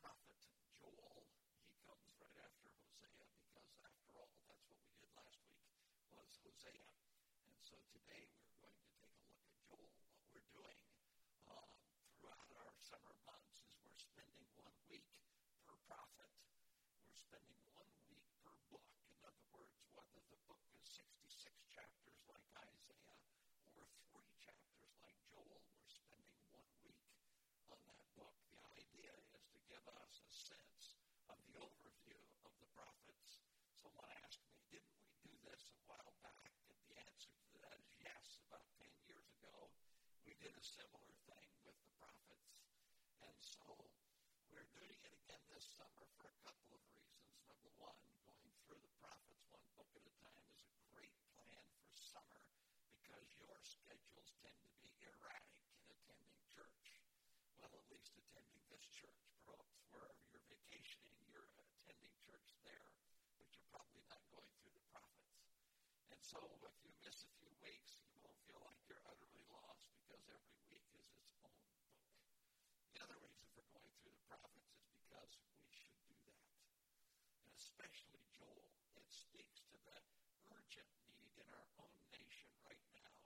prophet Joel, he comes right after Hosea, because after all, that's what we did last week, was Hosea. And so today we're going to take a look at Joel. What we're doing throughout our summer months is we're spending 1 week per prophet. We're spending 1 week per book. In other words, whether the book is 66 chapters like Isaiah or 40 chapters like Joel, we're spending 1 week on that book. The idea is to give us a sense of the overview of the prophets. Someone asked me, didn't we do this a while back? And the answer to that is yes. About 10 years ago, we did a similar thing with the prophets. And so we're doing it again this summer for a couple of reasons. Number one, going through the prophets 1 book at a time is a great plan for summer because your schedules tend to be erratic in attending church. Well, at least attending this church. Perhaps wherever you're vacationing, you're attending church there, but you're probably not going through the prophets. And so if you miss a few weeks, you won't feel like you're utterly lost because every week is its own book. The other reason for going through the prophets is because we should do that. And especially Joel. It speaks to the urgent need in our own nation right now.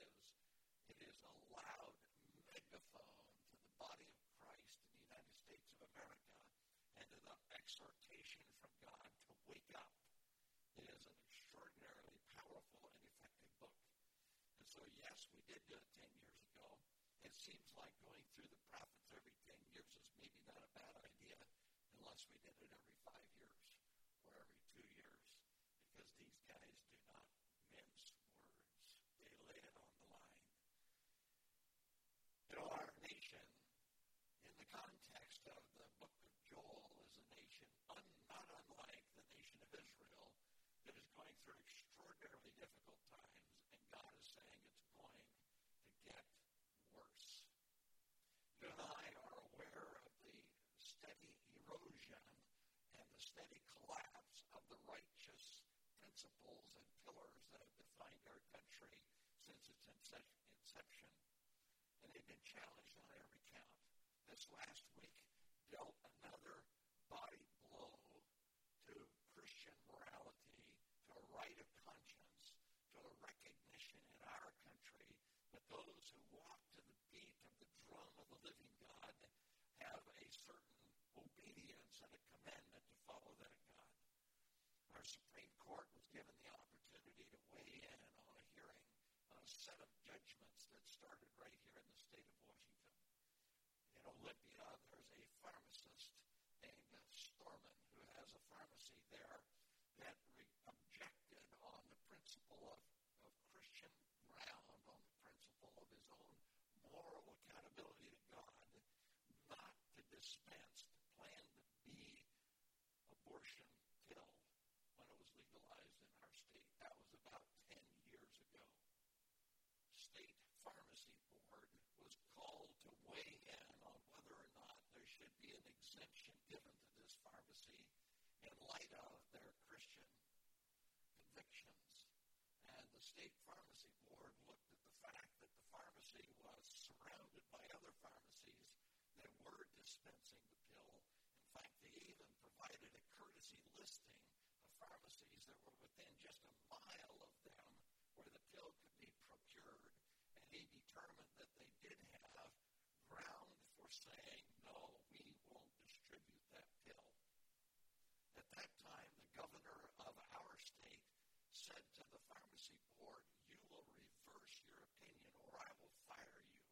It is a loud megaphone to the body of Christ in the United States of America and to the exhortation from God to wake up. It is an extraordinarily powerful and effective book. And so, yes, we did do it 10 years ago. It seems like going through the prophets every 10 years is maybe not a bad idea unless we did it every 5 years or every 2 years, because these guys do not mince words. They lay it on the line. You know, our nation, in the context of the book of Joel, is a nation not unlike the nation of Israel that is going through extraordinarily difficult times, and God is saying it's going to get worse. You and I are aware of the steady erosion and the steady collapse of the righteous principles and pillars that have defined our country since its inception. And they've been challenged on every count. This last week dealt another body blow to Christian morality, to a right of conscience, to a recognition in our country that those who walk to the beat of the drum of the living God have a certain obedience and a commandment to follow that God. Our Supreme Court was given the opportunity to weigh in on a hearing on a set of judgments that started right here in the state of Washington. In Olympia, there's a pharmacist named Storman who has a pharmacy there that objected on the principle of Christian ground, on the principle of his own moral accountability to God, not to dispense the planned B abortion pill when it was legalized in our state. That was about 10 years ago. State Pharmacy Board was called to weigh in on whether or not there should be an exemption given to this pharmacy in light of their Christian convictions. And the State Pharmacy Board looked at the fact that the pharmacy was surrounded by other pharmacies that were dispensing the pill. In fact, they even provided a courtesy listing of pharmacies that were within just a mile of them where the pill could be procured. And he determined that they did have ground for saying, no, we won't distribute that pill. At that time, the governor of our state said to the pharmacy board, you will reverse your opinion or I will fire you.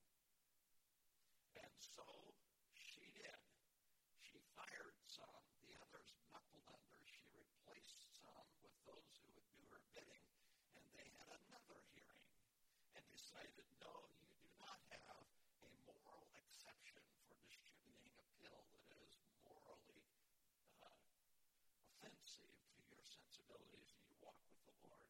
And so she did. She fired some. The others knuckled under. She replaced some with those who would do her bidding. And they had another hearing and decided, no, you do not have a moral exception for distributing a pill that is morally offensive to your sensibilities and your walk with the Lord.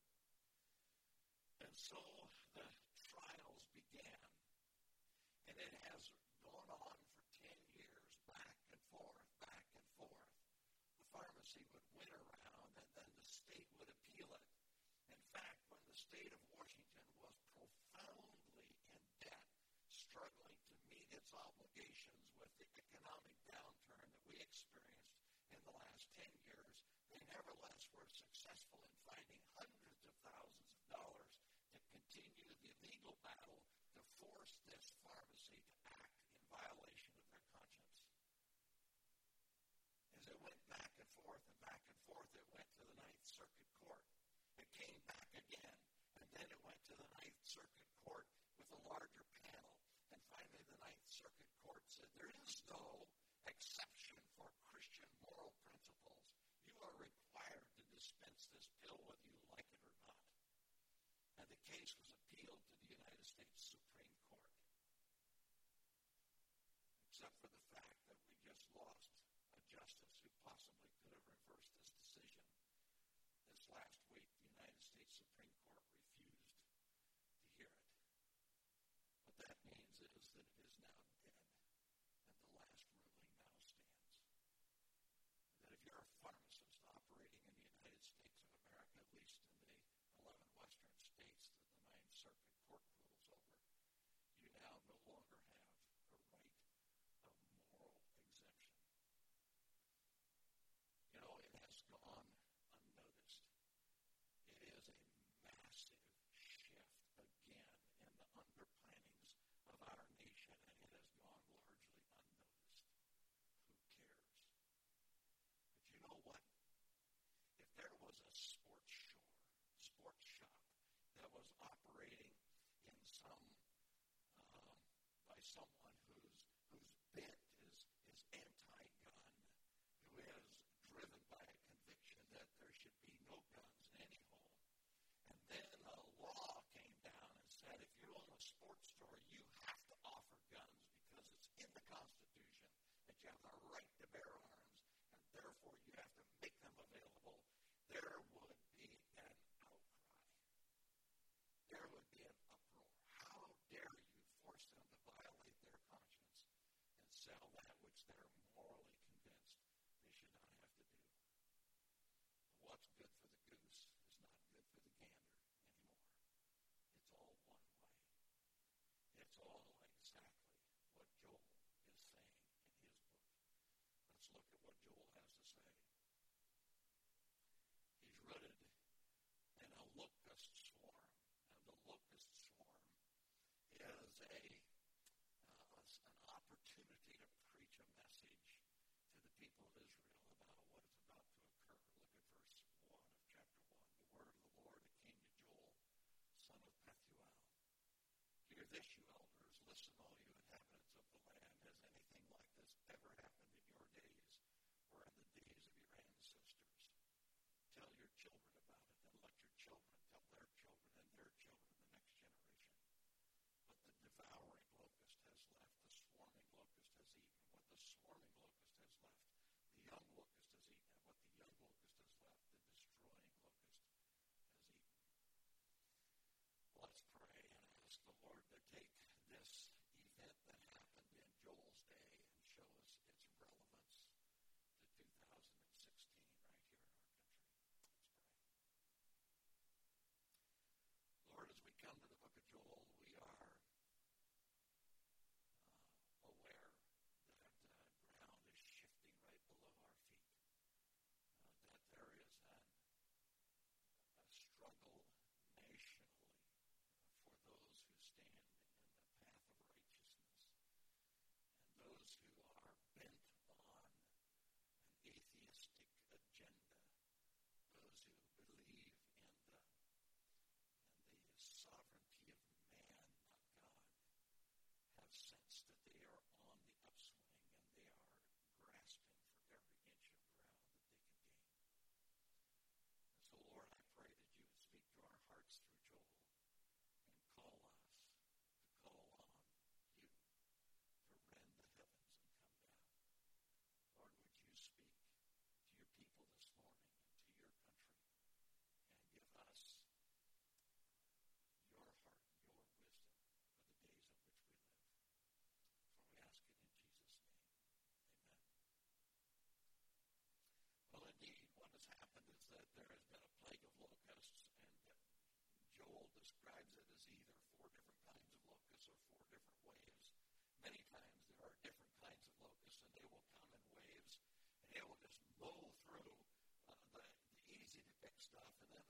And so the trials began. And it has gone on for 10 years, back and forth, back and forth. The pharmacy would win around, and then the state would appeal it. In fact, when the state of Washington was profoundly in debt, struggling to meet its obligations with the economic downturn that we the last 10 years, they nevertheless were successful in finding hundreds of thousands of dollars to continue the legal battle to force this pharmacy to act in violation of their conscience. As it went back and forth, it went to the Ninth Circuit Court. It came back again, and then it went to the Ninth Circuit Court with a larger panel. And finally, the Ninth Circuit Court said, there is no exception for Christian moral principles. You are required to dispense this pill whether you like it or not. And the case was appealed to the United States Supreme Court. Except for the fact that we just lost a justice who possibly could have reversed this decision. This last week, the United States Supreme Court refused to hear it. What that means is that it is now dead, and the last ruling now stands. That if you're a pharmacist operating in the United States of America, at least in the 11 western states that the Ninth Circuit Court rules over, you now no longer have a right of moral exemption. You know, it has gone unnoticed. It is a massive shift again in the underpinnings of our nation, and it has gone largely unnoticed. Who cares? But you know what? If there was a sports shop that was operating in some by someone whose bent is anti-gun, who is driven by a conviction that there should be no guns in any home, and then a law came down and said if you own a sports store, you have to offer guns because it's in the Constitution that you have the right to bear arms, and therefore you have to make them available, there would be an outcry. There would be an uproar. How dare you force them to violate their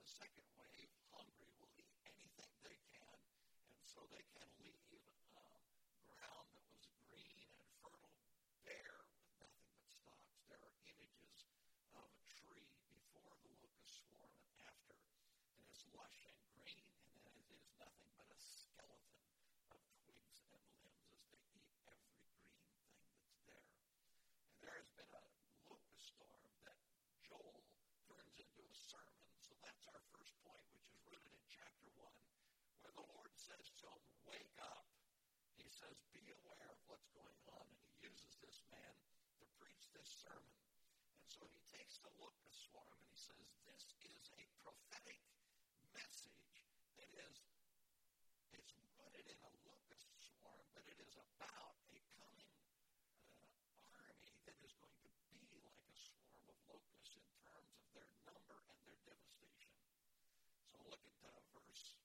second wave, hungry, will eat anything they can, and so they can leave ground that was green and fertile bare with nothing but stalks. There are images of a tree before the locust swarm and after, and it's lush and green, and then it is nothing but a skeleton of twigs and limbs as they eat every green thing that's there. And there has been a locust storm that Joel turns into a sermon. So that's our first point, which is rooted in chapter 1, where the Lord says to him, wake up. He says, be aware of what's going on, and he uses this man to preach this sermon. And so he takes the locust swarm, and he says, this is a prophetic message that is, it's rooted in a locust swarm, but it is about a coming army that is going to be like a swarm of locusts in terms of their number and their devastation. So look at verse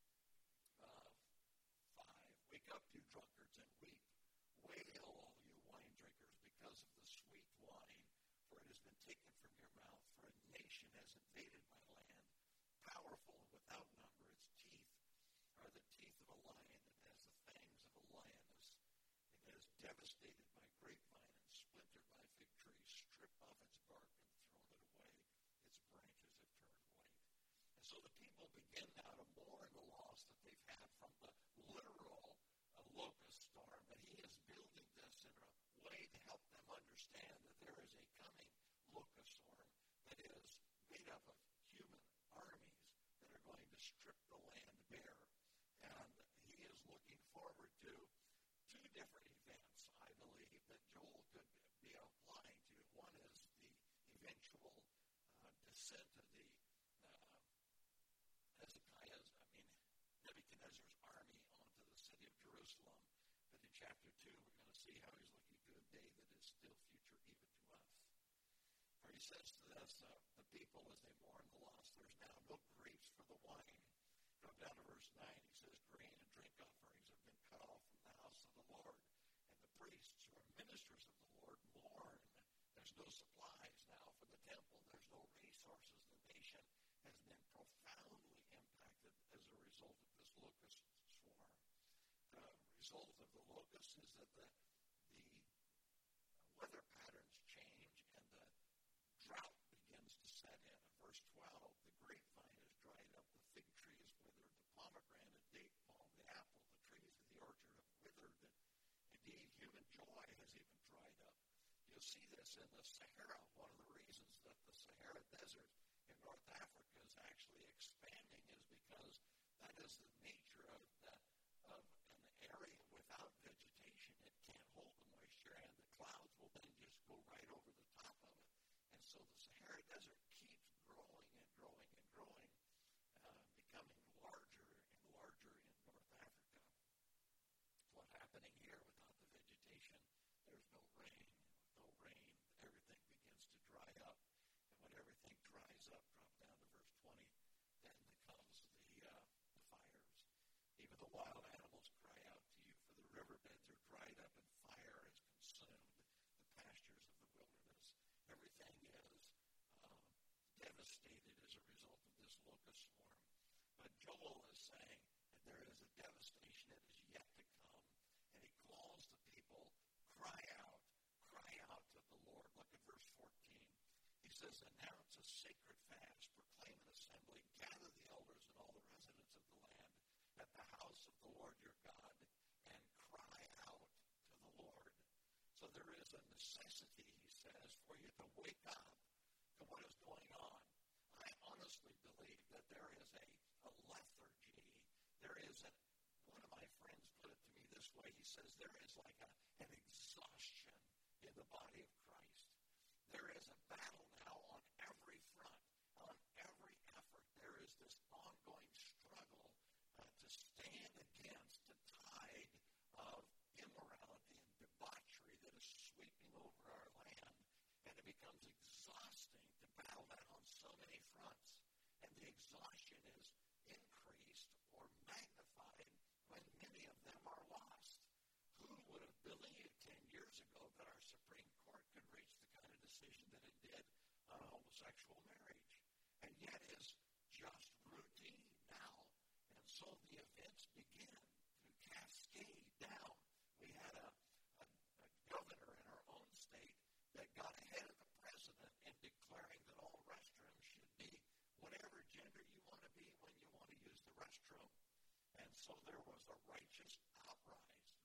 5. Wake up, you drunkards, and weep. Wail, all you wine drinkers, because of the sweet wine, for it has been taken from your mouth. For a nation has invaded my land, powerful and without number. Its teeth are the teeth of a lion, and has the fangs of a lioness. It has devastated my grapevine and splintered my fig tree, stripped off its bark and thrown it away. Its branches have turned white. And so the people begin now to mourn the loss that they've had from the literal locust storm, but he is building this in a way to help them understand that there is a coming locust storm that is made up of human armies that are going to strip the land bare. And he is looking forward to two different events, I believe, that Joel could be applying to. One is the eventual descent of the Nebuchadnezzar's army onto the city of Jerusalem. But in chapter 2, we're going to see how he's looking to a day that is still future even to us. For he says to us, the people, as they mourn the loss, there's now no grapes for the wine. Go down to verse 9. He says, grain and drink offerings have been cut off from the house of the Lord. And the priests who are ministers of the Lord mourn. There's no supplies now for the temple. There's no resources. The nation has been profoundly impacted as a result of this locust swarm. The result of the locust is that the weather patterns change and the drought begins to set in. In verse 12, the grapevine is dried up, the fig tree is withered, the pomegranate, date palm, the apple, the trees of the orchard have withered, and indeed human joy has even dried up. You'll see this in the Sahara. One of the reasons that the Sahara Desert in North Africa is actually expanding is because that is the nature of an area without vegetation. It can't hold the moisture, and the clouds will then just go right over the top of it. And so the Sahara Desert keeps growing and growing and growing, becoming larger and larger in North Africa. What's happening here without the vegetation? There's no rain. With no rain, everything begins to dry up. And when everything dries up, drop down to verse 20, then comes the fires. Even the wild animals cry out to you, for the riverbeds are dried up and fire has consumed the pastures of the wilderness. Everything is devastated as a result of this locust swarm. But Joel is saying that there is a devastation that is yet to come, and he calls the people, cry out to the Lord. Look at verse 14. He says, announce a sacred fast, proclaim an assembly, gather the elders and all the residents of the land at the house of the Lord your God, and cry out to the Lord. So there is a necessity, he says, for you to wake up to what is going on. I honestly believe that there is a lethargy. There is one of my friends put it to me this way. He says there is like an exhaustion in the body of Christ. There is a battle now on every front, on every effort. There is this ongoing struggle to stand against the tide of immorality and debauchery that is sweeping over our land. And it becomes exhausting to battle that on so many fronts. And the exhaustion is increased or magnified when many of them are lost. Who would have believed 10 years ago that our Supreme Court could reach the kind of decision that it did on homosexual marriage? And yet his judge so there was a righteous outcry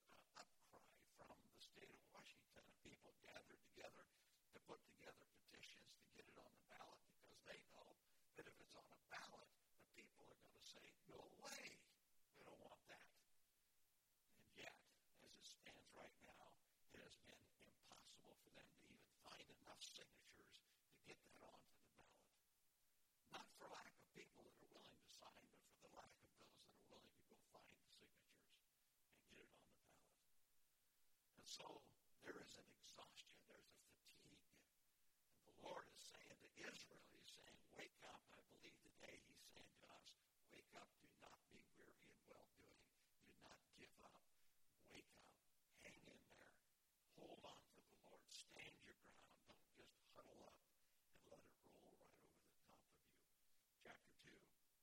from the state of Washington. People gathered together to put together petitions to get it on the ballot because they know that if it's on a ballot, the people are going to say, no way, we don't want that. And yet, as it stands right now, it has been impossible for them to even find enough signatures to get that onto the ballot. Not for lack of people that are willing to sign, but for the lack of those that are willing to go find the signatures and get it on the ballot. And so there is an exhaustion, there's a fatigue. And the Lord is saying to Israel, he's saying, wake up. I believe today he's saying to us, wake up, do not be weary in well-doing. Do not give up. Wake up. Hang in there. Hold on to the Lord. Stand your ground. Don't just huddle up and let it roll right over the top of you. Chapter 2,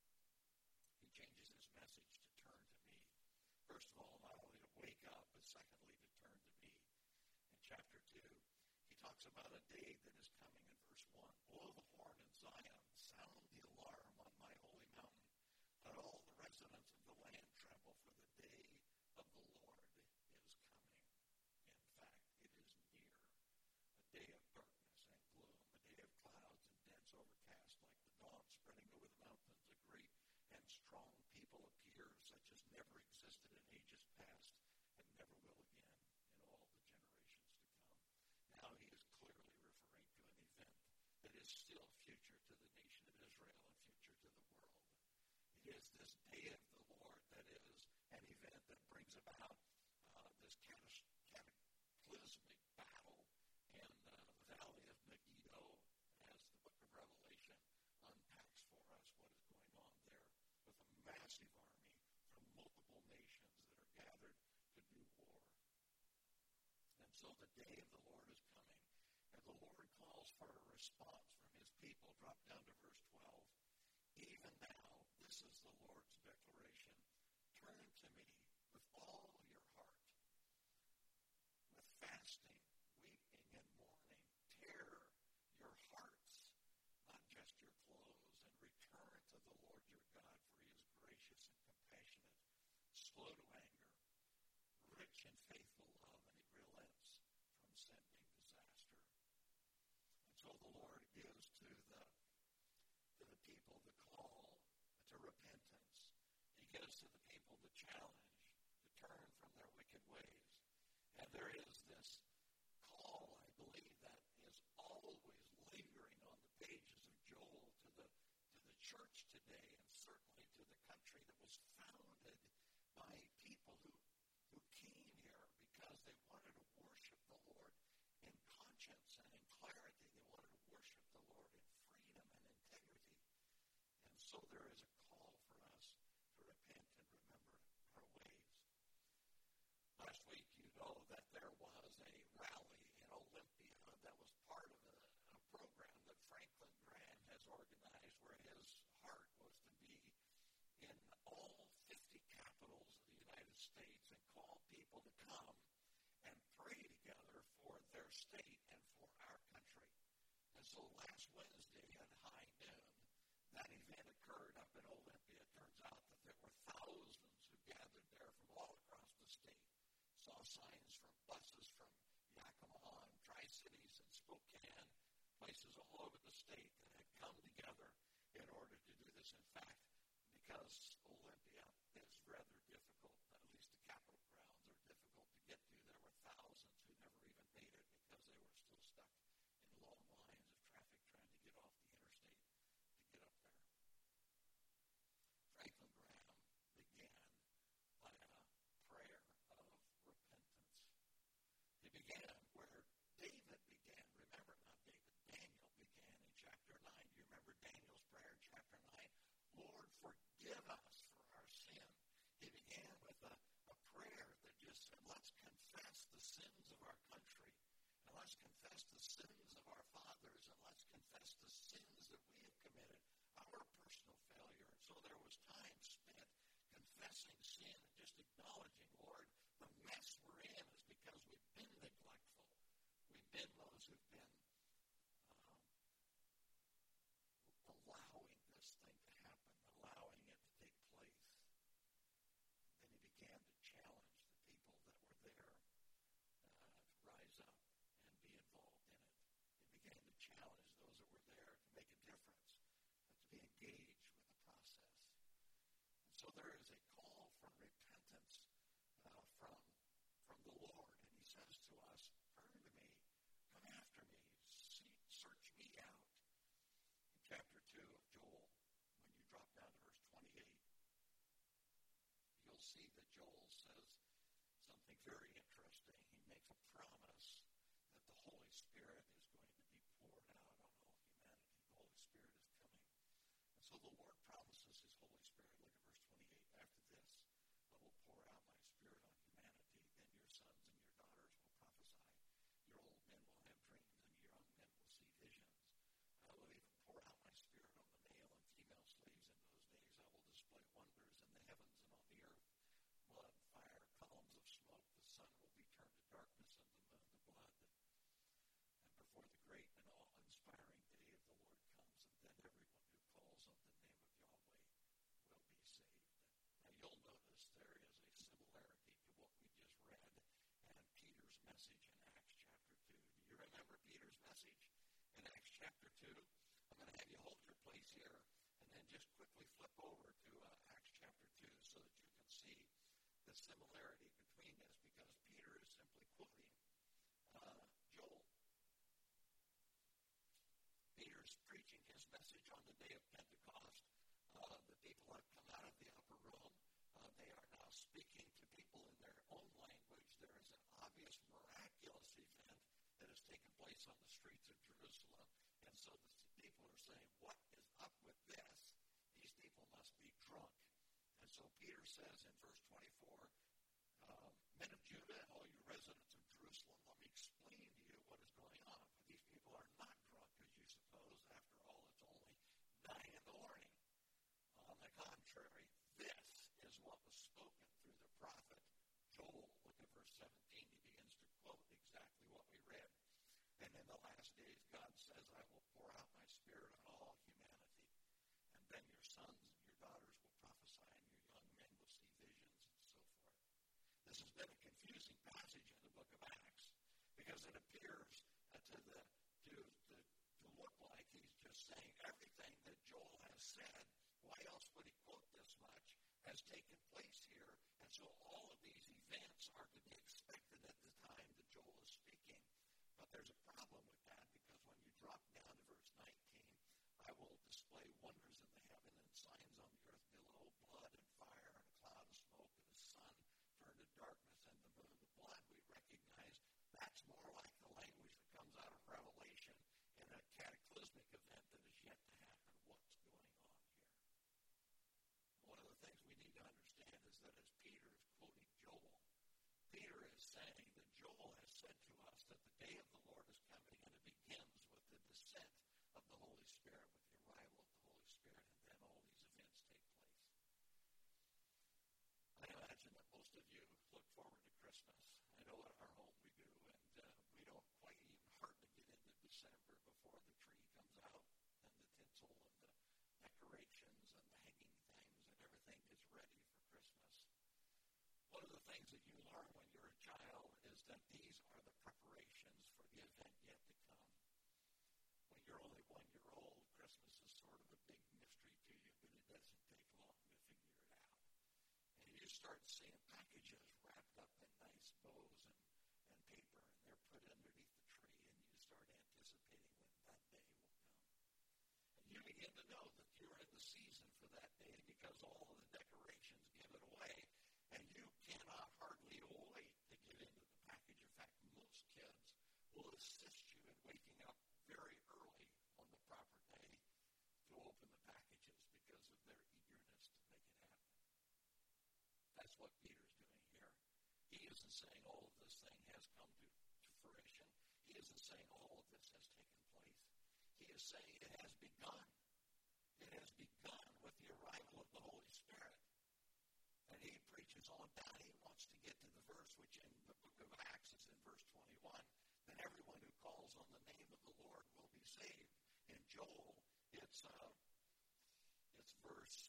he changes his message to turn to me. First of all, not only to wake up, but secondly, to turn to me. In chapter 2, he talks about a day that is coming in verse 1. Blow the horn in Zion. Sound the alarm on my holy mountain. Let all the residents of the land tremble, for the day of the Lord is coming. In fact, it is near. A day of darkness and gloom, a day of clouds and dense overcast, like the dawn spreading over the mountains. A great and strong people appear, such as never existed in ages past and never will again in all the generations to come. Now he is clearly referring to an event that is still future to the nation of Israel and future to the world. It is this day of the Lord that is an event that brings about this cataclysmic battle in the valley of Megiddo, as the book of Revelation unpacks for us what is going on there, with a massive army from multiple nations that are gathered to do war. And so the day of the Lord is coming, and the Lord calls for a response from his people. Drop down to verse 12. Even now, this is the Lord's declaration. Turn to me with all your heart, with fasting, weeping, and mourning. Tear your hearts, not just your clothes, and return to the Lord your God, for he is gracious and compassionate, slow to anger, rich in faithful love, and he relents from sending disaster. And so the Lord gives to the people the call to repentance. He gives to the people the challenge to turn from their wicked ways. And there is this call, I believe, that is always lingering on the pages of Joel to the church today, and certainly to the country that was founded by people who came here because they wanted to worship the Lord in conscience and in clarity. They wanted to worship the Lord in freedom and integrity. And so there is a call for us to repent and remember our ways. Last week, you know that there was a rally in Olympia that was part of a program that Franklin Graham has organized, where his heart was to be in all 50 capitals of the United States and call people to come and pray together for their state and for our country. And so last Wednesday at high noon, that event occurred up in Olympia. It turns out that there were thousands who gathered there from all across the state. Saw signs from buses from Yakima and Tri-Cities and Spokane, places all over the state that had come together in order to do this. In fact, because Olympia is rather difficult, at least the Capitol grounds are difficult to get to, there were thousands who never even made it because they were still stuck in long lines of traffic trying to get off the interstate to get up there. Franklin Graham began by a prayer of repentance. He began where David began. Remember, not David, Daniel began in chapter 9. Do you remember Daniel's prayer in chapter 9? Lord, forgive us there is a call for repentance from the Lord. And he says to us, turn to me, come after me, search me out. In chapter 2 of Joel, when you drop down to verse 28, you'll see that Joel says something very interesting. He makes a promise that the Holy Spirit is going to be poured out on all humanity. The Holy Spirit is coming. And so the Lord promises his Holy Spirit. Look at verse 28. After this, I will pour out my Spirit on humanity. Then your sons and your daughters will prophesy. Your old men will have dreams, and your young men will see visions. I will even pour out my Spirit on the male and female slaves in those days. I will display wonders in the heavens and on the earth. Blood, fire, columns of smoke. The sun will be turned to darkness and the moon to blood. And before the great and awe-inspiring day of the Lord comes, and then everyone who calls on the name of Yahweh will be saved. Now you'll notice there is a similarity to what we just read and Peter's message in Acts chapter 2. Do you remember Peter's message in Acts chapter 2? I'm going to have you hold your place here and then just quickly flip over to Acts chapter 2 so that you can see the similarity between this, because Peter is simply quoting Joel. Peter's preaching his message on the day of Pentecost. The people have come out of the upper room. They are now speaking to people in their own language. There is an obvious miraculous event that has taken place on the streets of Jerusalem. And so the people are saying, what is up with this? These people must be drunk. And so Peter says in verse 24, men of Judah and all you residents of Jerusalem, let me explain to you what is going on. For these people are not drunk, as you suppose. After all, it's only 9 in the morning. On the contrary, this is what was spoken through the prophet Joel. Look at verse 17. He begins to quote exactly what we read. And in the last days, God says, I will pour out my Spirit on all humanity. And then your sons and your daughters will prophesy, and your young men will see visions, and so forth. This has been a confusing passage in the book of Acts, because it appears to look like he's just saying everything that Joel has said. Why else would he quote this much? Has taken place here, and so all of these events are to be expected at the time that Joel is speaking. But there's a problem with that, because when you drop down to verse 19, I will display wonders in the heaven and signs on the earth below, blood and fire and a cloud of smoke, and the sun turned to darkness and the moon to blood. We recognize that's more like the language that comes out of Revelation in a cataclysmic event that is yet to happen. What's going on here? One of the things we need to understand is that as Peter is quoting Joel, Peter is saying that Joel has said to us that the day of the Lord is coming, and it begins with the descent of the Holy Spirit, with the arrival of the Holy Spirit, and then all these events take place. I imagine that most of you look forward to Christmas. I know at our home we do, and we don't quite even hardly get into December before the tree comes out, and the tinsel and the decorations and the hanging things and everything is ready for Christmas. One of the things that you learn when you're a child is that these are the preparations for the event yet to come. When you're only 1 year old, Christmas is sort of a big mystery to you, but it doesn't take long to figure it out. And you start seeing packages wrapped up in nice bows and paper, and they're put underneath the tree, and you start anticipating when that day will come. And you begin to know that you're in the season for that day, because all of the decorations give it away, and you cannot hardly wait to get into the package. In fact, most kids will assist you in waking up very early on the proper day to open the packages because of their eagerness to make it happen. That's what Peter's doing here. He isn't saying all of this thing has come to fruition. He isn't saying all of this has taken place. He is saying it has begun. It has begun with the arrival of the Holy Spirit. And he preaches on that. He wants to get to the verse which in the book of Acts is in verse 21. Then everyone who calls on the name of the Lord will be saved. In Joel, it's verse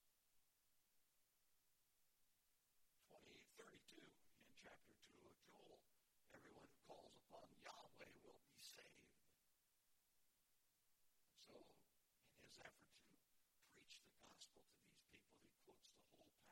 32 in chapter 2 of Joel. Everyone who calls upon Yahweh will be saved. So, in his effort to preach the gospel to these people, he quotes the whole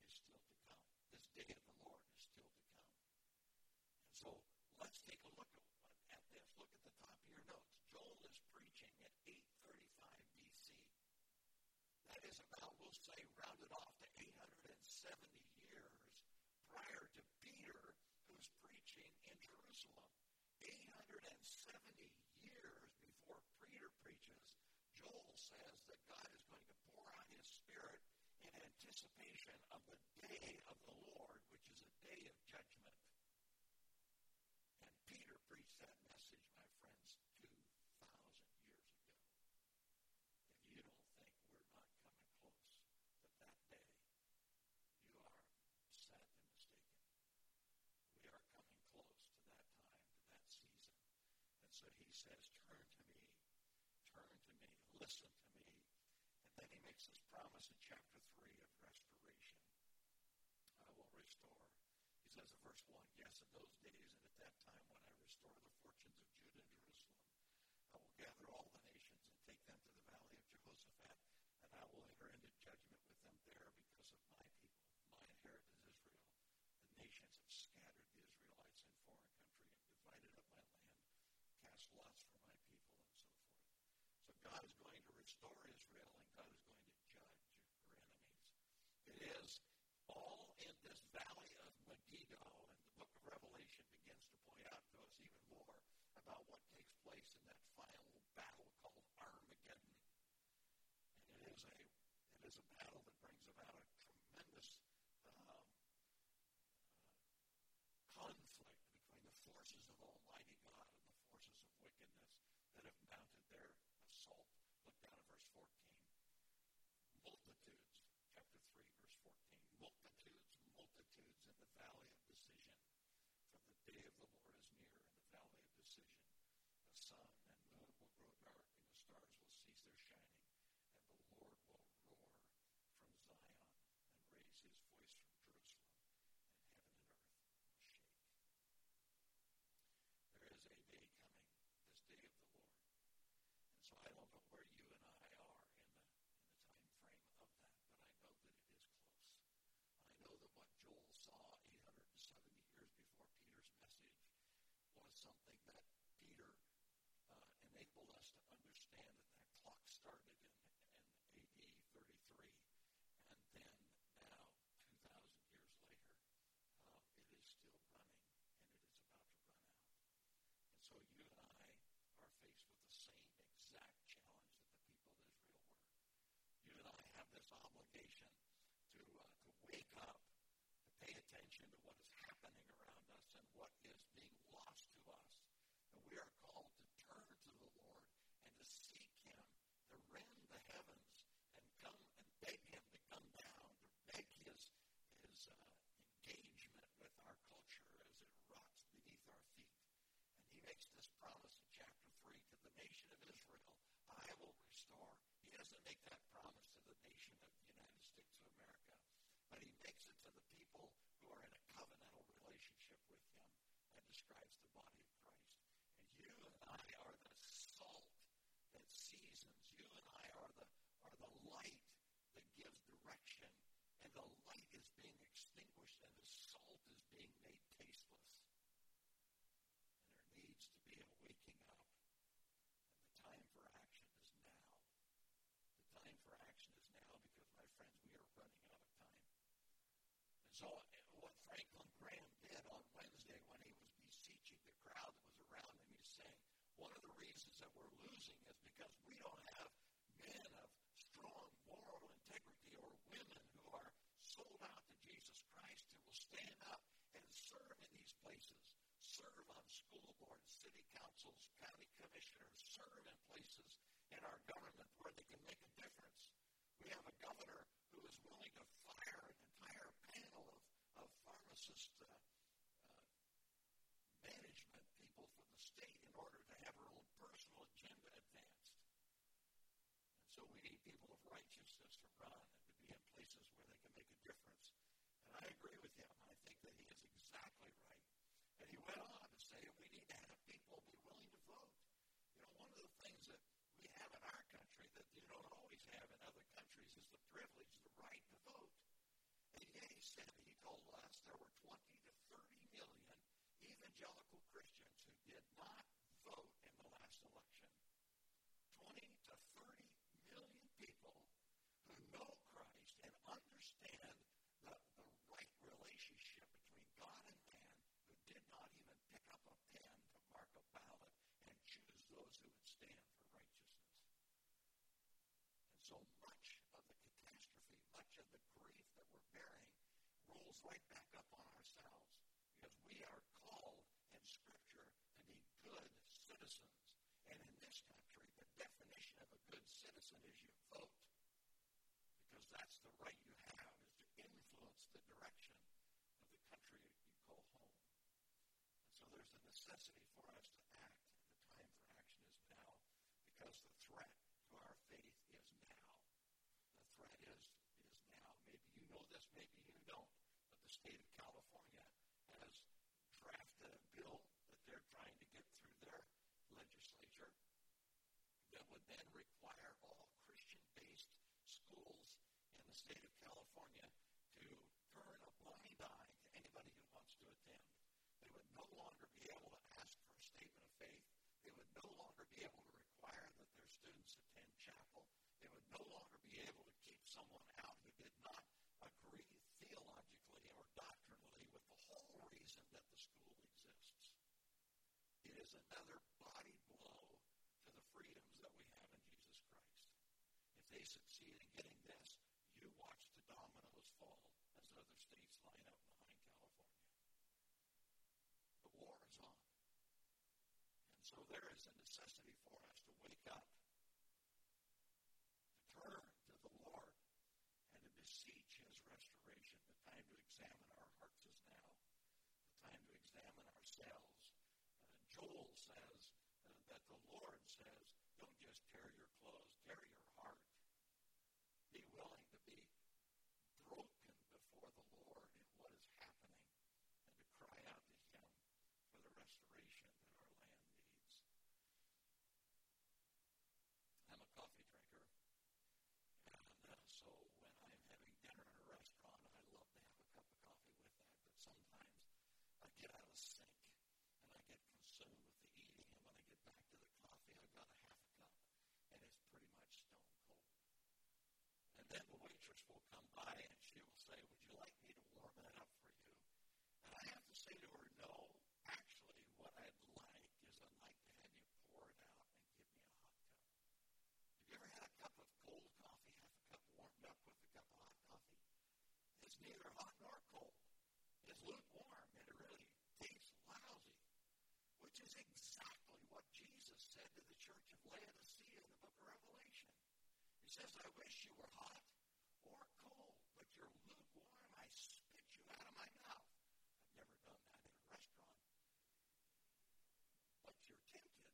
is still to come. This day of the Lord is still to come. And so let's take a look at this. Look at the top of your notes. Joel is preaching at 835 BC. That is about, we'll say, rounded off to 870 years prior to Peter, who's preaching in Jerusalem. 870 years before Peter preaches, Joel says that God is going to pour out his Spirit in anticipation of the day of the Lord, which is a day of judgment. And Peter preached that message, my friends, 2,000 years ago. If you don't think we're not coming close to that day, you are sadly mistaken. We are coming close to that time, to that season. And so he says, turn to me, listen to me. And then he makes this promise in chapter 3 of restoration. I will restore. He says in verse 1, yes, in those days and at that time when I restore the fortunes of Judah and Jerusalem, I will gather all the nations and take them to the valley of Jehoshaphat, and I will enter into judgment with them there because of my people. My inheritance Israel. The nations have scattered the Israelites in foreign country and divided up my land, cast lots for my people, and so forth. So God is going to restore Israel, and God is going to judge her enemies. It is all in this valley of Megiddo, and the book of Revelation begins to point out to us even more about what takes place in that final battle called Armageddon. And it is a battle that brings about a tremendous conflict between the forces of Almighty God and the forces of wickedness that have mounted their assault. Look down at verse 14. Multitudes, chapter 3, verse 14. Multitudes in the valley of decision. For the day of the Lord is near in the valley of decision. The sun and moon will grow dark, and the stars will cease their shining, and the Lord will roar from Zion and raise his voice from Jerusalem, and heaven and earth will shake. There is a day coming, this day of the Lord. And so I don't know where you and I are in the time frame of that, but I know that it is close. I know that what Joel saw 870 years before Peter's message was something that Peter enabled us to understand that clock started in AD 33, and then now, 2,000 years later, it is still running, and it is about to run out. And so you and I are faced with the same exact challenge that the people of Israel were. You and I have this obligation to wake up, to pay attention to what is happening around us and what is being lost to us. And we are called to turn to the Lord and to seek him, to rend the heavens and come and beg him to come down, to beg his engagement with our culture as it rots beneath our feet. And he makes this promise in chapter 3 to the nation of Israel, I will restore. He doesn't make that promise to the nation of the United States of America, but he makes it to the people who are in a covenantal relationship with him and describes the body of Christ. And you and I are the salt that seasons. You and I are the light that gives direction, and the light is being extinguished, and the salt is being made tasteless. And there needs to be a waking up, and the time for action is now. The time for action is now because, my friends, we are running out of time. And so what Franklin Graham did on Wednesday when he was beseeching the crowd that was around him, he's saying, one of the reasons that we're losing is because we don't have men of strong moral integrity or women who are sold out to Jesus Christ who will stand up and serve in these places, serve on school boards, city councils, county commissioners, serve in places in our government where they can make a difference. We have a governor who is willing to fire an entire panel of pharmacist management people for the state in order to have her own personal agenda advanced. And so we need people of righteousness to run and to be in places where they can make a difference. And I agree with him. I think that he is exactly right. And he went on to say we need to have people be willing to vote. You know, one of the things that we have in our country that you don't always have in other countries is the privilege, the right to vote. And yet he falls right back up on ourselves because we are called in Scripture to be good citizens. And in this country, the definition of a good citizen is you vote, because that's the right you have, is to influence the direction of the country you call home. And so there's a necessity for us to act. The time for action is now, because the threat to our faith is now. The threat is now. Maybe you know this, maybe you don't, but the state of California has drafted a bill that they're trying to get through their legislature that would then require all Christian-based schools in the state of California to turn a blind eye to anybody who wants to attend. They would no longer be able to ask for a statement of faith. They would no longer be able to require that their students attend chapel. They would no longer be able to keep someone out who did not agree theologically or doctrinally with the whole reason that the school exists. It is another body blow to the freedoms that we have in Jesus Christ. If they succeed in getting this, you watch the dominoes fall as other states line up behind California. The war is on. And so there is a necessity for us to wake up, to turn to the Lord, and to beseech His restoration. The time to examine our hearts is now. The time to examine ourselves. Joel says that the Lord says, don't just tear your clothes, tear your heart. Be willing to be broken before the Lord in what is happening and to cry out to Him for the restoration that our land needs. I'm a coffee drinker, and so when I'm having dinner in a restaurant, I love to have a cup of coffee with that, but sometimes I get out of sync. Get consumed with the eating, and when I get back to the coffee, I've got a half a cup, and it's pretty much stone cold. And then the waitress will come by, and she will say, would you like me to warm it up for you? And I have to say to her, no, actually, what I'd like is I'd like to have you pour it out and give me a hot cup. Have you ever had a cup of cold coffee, half a cup warmed up with a cup of hot coffee? It's neither hot nor cold. It's lukewarm, and it really tastes lousy. Which is exactly what Jesus said to the church of Laodicea in the book of Revelation. He says, I wish you were hot or cold, but you're lukewarm. I spit you out of my mouth. I've never done that in a restaurant. But you're tempted.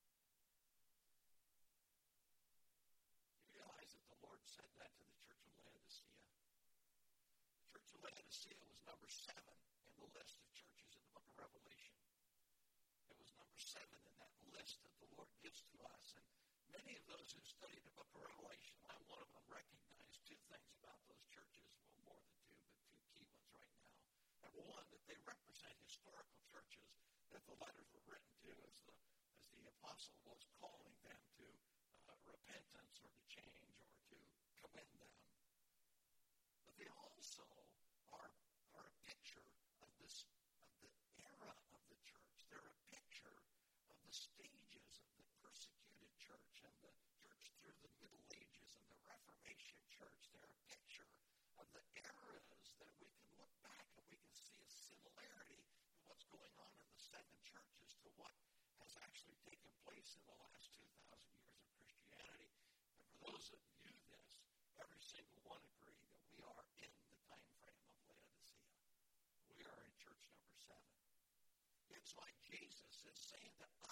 You realize that the Lord said that to the church of Laodicea. The church of Laodicea was number 7 in the list of churches in the book of Revelation. It was number 7 in that list that the Lord gives to us. And many of those who study the book of Revelation, I'm one of them, recognize 2 things about those churches. Well, more than 2, but 2 key ones right now. Number 1, that they represent historical churches that the letters were written to as the apostle was calling them to repentance or to change or to commend them. But they also are a picture of the era of the church. They're a picture of the stages of the persecuted church and the church through the Middle Ages and the Reformation church. They're a picture of the eras that we can look back and we can see a similarity in what's going on in the 7 churches to what has actually taken place in the last 2,000 years of Christianity. And for those that view this, every single one agree that we are in the time frame of Laodicea. We are in church number 7. It's like Jesus is saying to